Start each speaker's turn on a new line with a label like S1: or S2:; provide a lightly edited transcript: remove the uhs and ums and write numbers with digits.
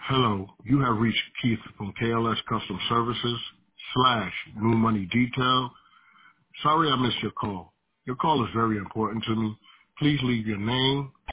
S1: Hello, you have reached Keith from KLS Custom Services / New Money Detail. Sorry I missed your call. Your call is very important to me. Please leave your name,